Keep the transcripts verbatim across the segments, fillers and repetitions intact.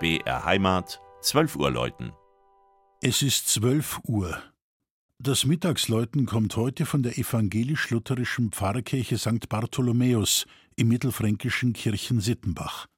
B R Heimat, zwölf Uhr läuten. Es ist zwölf Uhr. Das Mittagsläuten kommt heute von der evangelisch-lutherischen Pfarrkirche Sankt Bartholomäus im mittelfränkischen Kirchen-Sittenbach.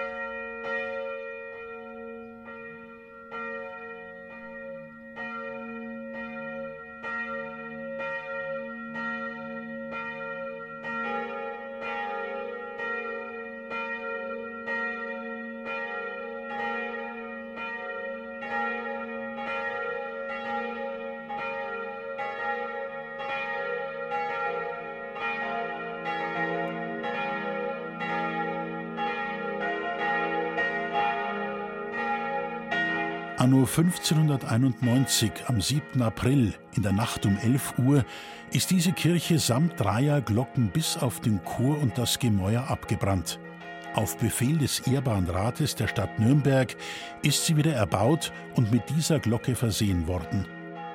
Anno fünfzehnhunderteinundneunzig, am siebten April, in der Nacht um elf Uhr, ist diese Kirche samt dreier Glocken bis auf den Chor und das Gemäuer abgebrannt. Auf Befehl des ehrbaren Rates der Stadt Nürnberg ist sie wieder erbaut und mit dieser Glocke versehen worden.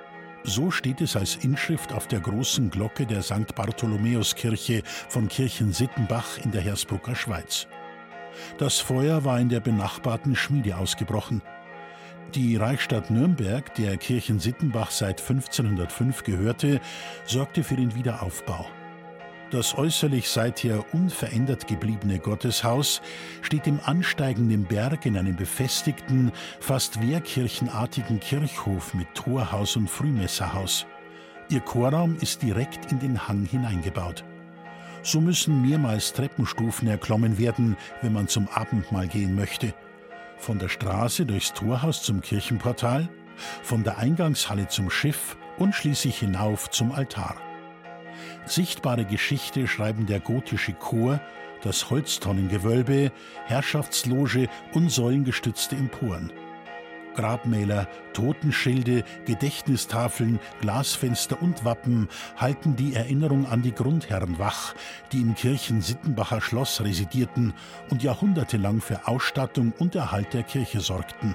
So steht es als Inschrift auf der großen Glocke der Sankt Bartholomäuskirche von Kirchen-Sittenbach in der Hersbrucker Schweiz. Das Feuer war in der benachbarten Schmiede ausgebrochen. Die Reichsstadt Nürnberg, der Kirchen-Sittenbach seit fünfzehnhundertfünf gehörte, sorgte für den Wiederaufbau. Das äußerlich seither unverändert gebliebene Gotteshaus steht im ansteigenden Berg in einem befestigten, fast wehrkirchenartigen Kirchhof mit Torhaus und Frühmesserhaus. Ihr Chorraum ist direkt in den Hang hineingebaut. So müssen mehrmals Treppenstufen erklommen werden, wenn man zum Abendmahl gehen möchte. Von der Straße durchs Torhaus zum Kirchenportal, von der Eingangshalle zum Schiff und schließlich hinauf zum Altar. Sichtbare Geschichte schreiben der gotische Chor, das Holztonnengewölbe, Herrschaftsloge und säulengestützte Emporen. Grabmäler, Totenschilde, Gedächtnistafeln, Glasfenster und Wappen halten die Erinnerung an die Grundherren wach, die im Kirchen-Sittenbacher Schloss residierten und jahrhundertelang für Ausstattung und Erhalt der Kirche sorgten.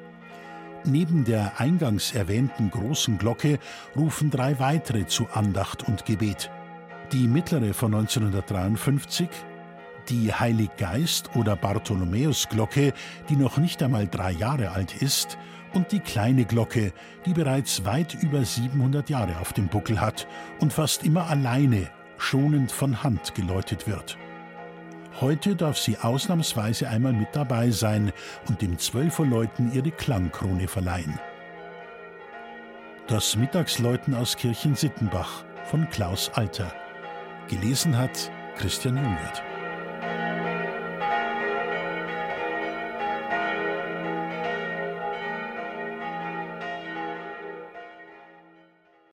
Neben der eingangs erwähnten großen Glocke rufen drei weitere zu Andacht und Gebet. Die mittlere von neunzehnhundertdreiundfünfzig, die Heiliggeist- oder Bartholomäusglocke, die noch nicht einmal drei Jahre alt ist, und die kleine Glocke, die bereits weit über siebenhundert Jahre auf dem Buckel hat und fast immer alleine, schonend von Hand geläutet wird. Heute darf sie ausnahmsweise einmal mit dabei sein und dem Zwölferläuten ihre Klangkrone verleihen. Das Mittagsläuten aus Kirchen-Sittenbach von Klaus Alter. Gelesen hat Christian Jungwirth.